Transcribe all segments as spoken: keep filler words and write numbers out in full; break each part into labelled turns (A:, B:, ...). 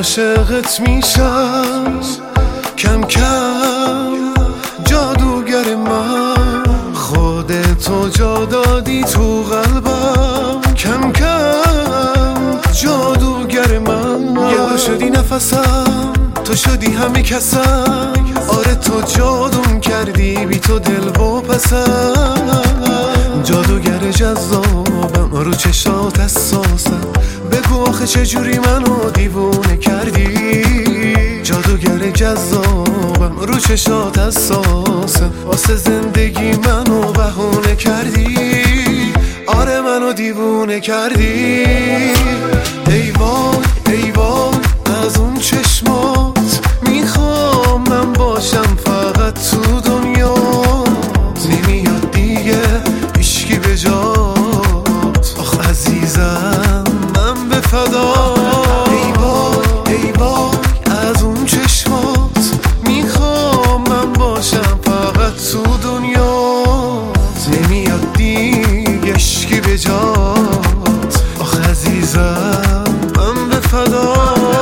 A: عاشقت میشم کم کم جادوگر من، خودتو جا دادی تو قلبم کم کم جادوگر من. یه بار شدی نفسم، تو شدی همه کسم، آره تو جادوم کردی بی تو دل و پسم. جادوگر جذابم رو چشات حساسم، بگو آخه چجوری منو دیوونه کردی. جادوگر جذابم رو چشات حساسم، واسه زندگی منو بهونه کردی، آره منو دیوونه کردی. ای وای ای وای از اون چشمات، میخوام من باشم فقط تو دنیا، نمیاد دیگه هیچکی به جات، آخ عزیزم من به فدا. ای وای ای وای از اون چشمات، میخوام من باشم فقط تو دنیا، نمیاد دیگه هیچکی به جات، آخ عزیزم من به فدا.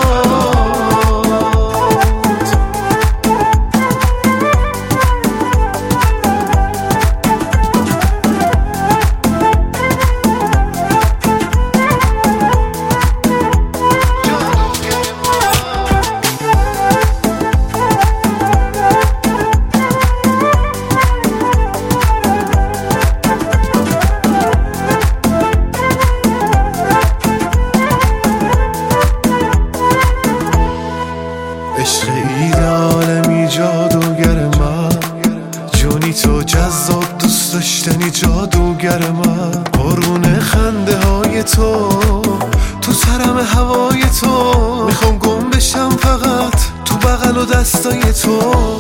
A: عشق ایدالمی جادوگر من، جونی تو جذاب دوست داشتنی جادوگر من. قربون خنده های تو تو سرم هوای تو، میخوام گم بشم فقط تو بغل و دستای تو.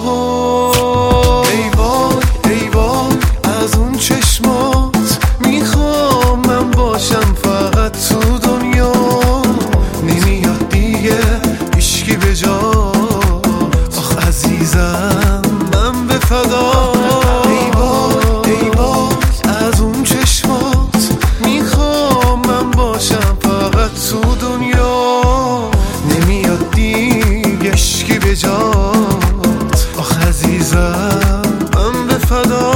A: ای وای ای وای از اون چشمات، میخوام من باشم فقط تو دنیا، نمیاد دیگه هیچکی به جا، عزیزم من به فدا. ای وای ای وای از اون چشمات، میخوام من باشم فقط تو دنیا، نمیاد دیگه هیچکی به جات، آخ عزیزم من به فدا.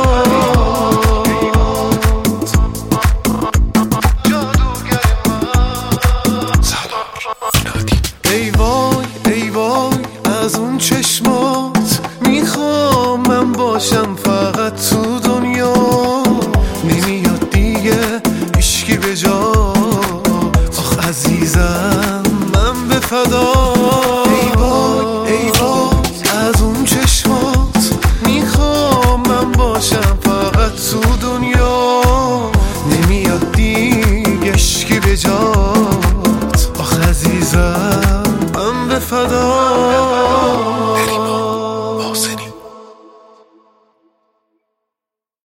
A: ای وای ای وای از اون چشمات، میخوام من باشم فقط تو دنیا، نمیاد دیگه هیچکی به جا.